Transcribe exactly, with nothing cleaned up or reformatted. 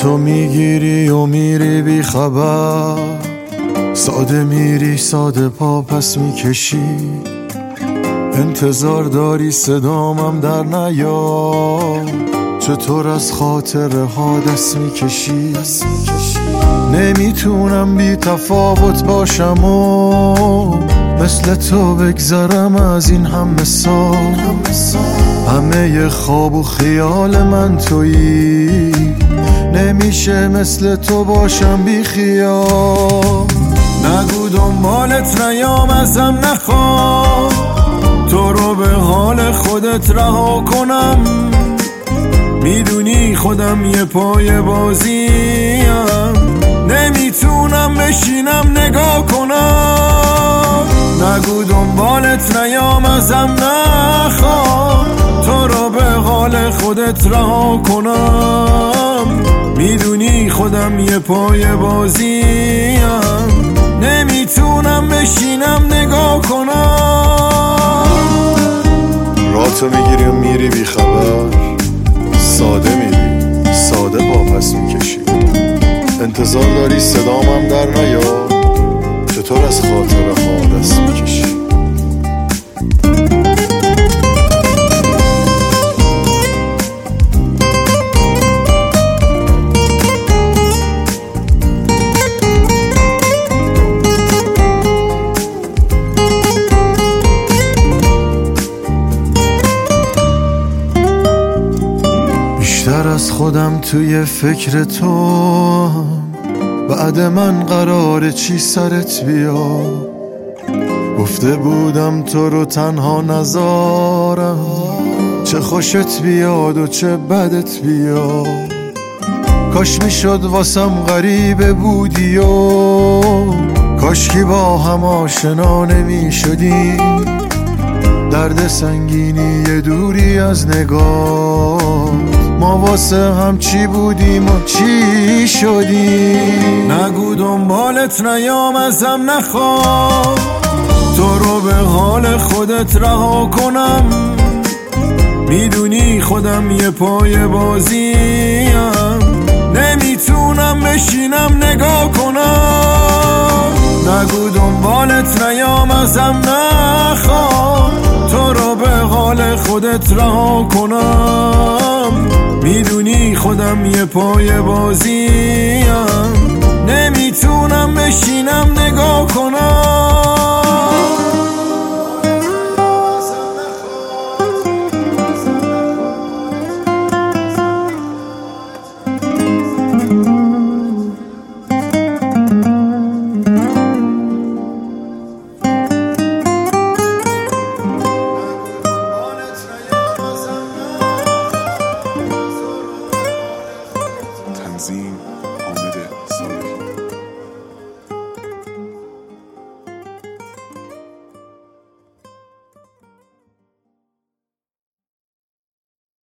تو میگیری و میری بی خبر، ساده میری ساده پا پس میکشی، انتظار داری صدامم در نیاد، چطور از خاطره ها دست میکشی. نمیتونم بی تفاوت باشم و مثل تو بگذرم از این همه سال، همه ی خواب و خیال من تویی، نمیشه مثل تو باشم بی خیال. نگو دنبالت نیام ازم نخواه، تو رو به حال خودت رها کنم، میدونی خودم یه پای بازیم، نمیتونم بشینم نگاه کنم. نگو دنبالت نیام ازم نخواه، تو رو به حال خودت رها کنم، میدونی خودم یه پای بازیم، نمیتونم بشینم نگاه کنم. راتو میگیری و میری بی خبر، ساده میری ساده پا پس میکشی، انتظار داری صدامم در نیاد، چطور از خاطره ها دست میکشی. بیشتر از خودم توی فکر تو، بعد من قراره چی سرت بیا، گفته بودم تو رو تنها نذارم، چه خوشت بیاد و چه بدت بیاد، کاش میشد واسم غریبه بودی و کاش کی با هم آشنا نمیشدیم، درد سنگینی یه دوری از نگاه، ما واسه هم چی بودیم و چی شدیم. نگو دنبالت نیام ازم نخواه، تو رو به حال خودت رها کنم، میدونی خودم یه پای بازیم، نمیتونم بشینم نگاه کنم. نگو دنبالت نیام ازم نخواه، تو رو به حال خودت رها کنم، میدونی خودم یه پای بازیم، نمیتونم بشینم نگاه کنم. تنظیم